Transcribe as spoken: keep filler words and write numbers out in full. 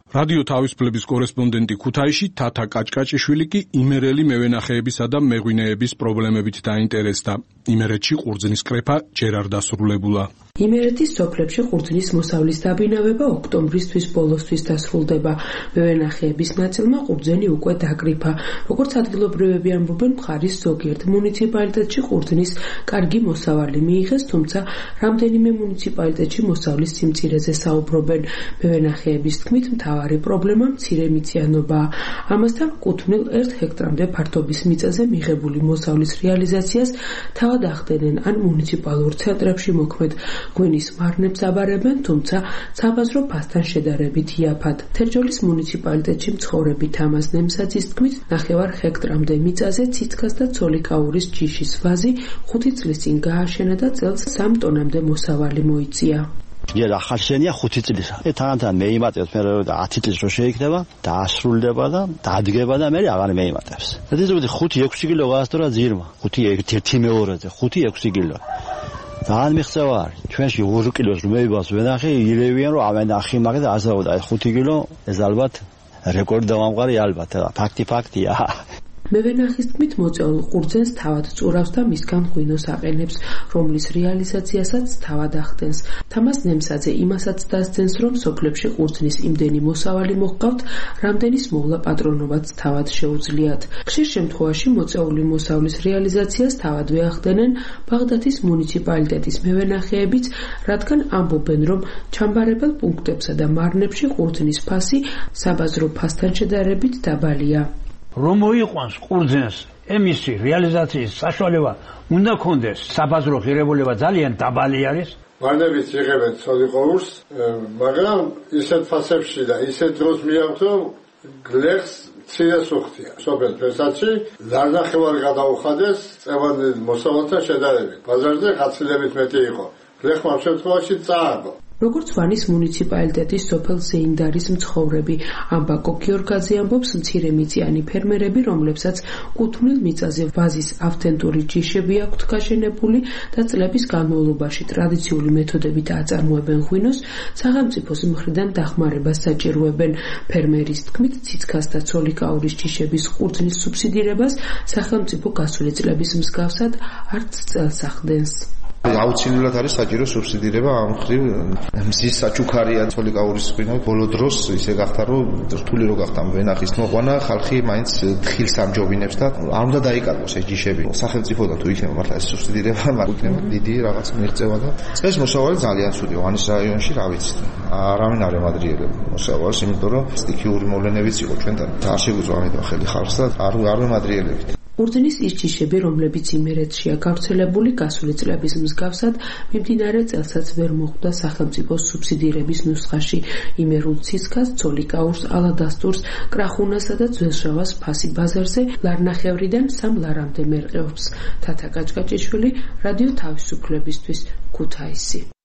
რადიო თავისუფლების კორესპონდენტი ქუთაისში თათა კაჭკაჭიშვილი კი იმერელი მევენახეებისა და მეღვინეების პრობლემებით დაინტერესდა. იმერეთში ყურძნის კრეფა ჯერ არ დასრულებულა. იმერეთის სოფლებში ყურძნის მოსავლის დაბინავება ოქტომბრის ბოლოსთვის დასრულდება. მევენახეების ნაწილმა ყურძენი უკვე დაკრიფა. როგორც ადგილობრივები ამბობენ, მხარის ზოგიერთ მუნიციპალიტეტში ყურძნის კარგი მოსავალი მიიღეს, თუმცა რამდენიმე მუნიციპალიტეტში მოსავლის სიმწირეზე საუბრობენ. მევენახეების თქმით, მთავარი პრობლემა მცირე მიწიანობაა. ამასთან კუთვნილ ერთ ჰექტრამდე ფართობის მიწაზე მიღებული მოსავლის რეალიზაციას თავად ახდენენ ან მუნიციპალურ ცენტრებში მოქმედ ღვინის მარნებს აბარებენ, თუმცა საბაზრო ფასთან შედარებით იაფად. თერჯოლის მუნიციპალიტეტში მცხოვრები თამაზ ნემსაძის თქმით, ნახევარ ჰექტრამდე მიწაზე ციცქას და ცოლიკაურის ჯიშის ვაზი ხუთი წლის წინ გააშენა და წელს სამ ტონამდე მოსავალი მოიწია. ჯერ ახალ შენია ხუთი წლისა. თანათან მეიმატებს მე რომ ათი წლის რო შეიქნება, დაასრულდება და დადგება და მე აღარ მეიმატებს. ეს ხუთი ექვსი კილო გაასწორა ძირმა. ხუთი ერთი მეორეზე, ხუთი ექვსი კილო. ძალიან მიღწევა არის. ჩვენში ორი კილოს რომ მეიბას ვენახე, ირევიან რომ ავენახი მაგ და ასაუდა ხუთი კილო, ეს ალბათ რეკორდი დავამყარი ალბათ. ფაქტი ფაქტია. მევენახის თქმით, მოწეულ ყურძენს თავად წურავს და მისგან ღვინოს აყენებს, რომლის რეალიზაციასაც თავად ახდენს. თამაზ ნემსაძე იმასაც დასძენს, რომ სოფლებში ყურძნის იმდენი მოსავალი მოჰყავთ, რამდენის მოვლა პატრონობაც თავად შეუძლიათ. ხშირ შემთხვევაში მოწეული მოსავლის რეალიზაციას თავადვე ახდენენ ბაღდათის მუნიციპალიტეტის მევენახეებიც, რადგან ამბობენ, რომ ჩამბარებელ პუნქტებსა და მარნებში ყურძნის ფასი საბაზრო ფასთან შედარებით დაბალია. რომ მოიყვანს ყურძენს ემისი რეალიზაციის საშუალება უნდა კონდეს, საბაზრო ღირებულება ძალიან დაბალი არის. მარნებით იღებენ ცოლიკაურს, მაგრამ ისეთ ფასებში და ისეთ დროს მიაქვს, რომ გლეხს მცირე სუხთია. სოფელ ფესტში ლარნახევარი გადაუხადეს წევანდელ მოსავალთან შედარებით. ბაზარზე ხაცილებით მეტი იყო. გლეხმა ამ შემთხვევაში წააგო. როგორც ვანის მუნიციპალიტეტის სოფელ ზეინდარის მცხოვრები ამბაკო გიორგაძე ამბობს, მცირე მიწიანი ფერმერები, რომლებსაც კუთვნილ მიწაზე ვაზის ავთენტური ჯიშები აქვთ გაშენებული და წლების განმავლობაში ტრადიციული მეთოდებით აწარმოებენ ღვინოს, სახელმწიფოს მხრიდან დახმარებას საჭიროებენ. ფერმერის თქმით, ციცქას და ცოლიკაურის ჯიშების ყურძნის სუბსიდირებას სახელმწიფო გასული წლების მსგავსად არც წელს ახდენს. აუცილებლად არის საჭირო სუბსიდირება ამ ხრივ მზის საჩუქარია ცოლიკაურის ღვინო ბოლო დროს ისე გახდა რომ რთული რო გახდა ვენახის მოყვანა ხალხი მაინც თხილს ამჯობინებს და არ უნდა დაიკარგოს ეს ჯიშები სახელმწიფოდან თუ იქნება მართლა ეს სუბსიდირება მაგრამ იქნება დიდი რაღაც მიღწევა და ეს მოსავალი ძალიან ცუდი ვანის რაიონში რა ვიცი არავინ არ ემადრიელებს მოსავალს იმიტომ რომ სტიქიური მოვლენებიც იყო ჩვენთან არ შეგვიძლია ამიტომ ხელი ხარს და არ არ ემადრიელებთ. ყურძნის ის ჯიშები, რომლებიც იმერეთშია გავრცელებული გასული წლების მსგავსად, მიმდინარე წელსაც ვერ მოხვდა სახელმწიფოს სუბსიდირების ნუსხაში. იმერულ ციცქას, ცოლიკაურს, ალადასტურს, კრახუნასა და ძველშავას ფასი ბაზარზე ლარნახევრიდან სამ ლარამდე მერყეობს. თათა კაჭკაჭიშვილი, რადიო თავისუფლებისთვის, ქუთაისი.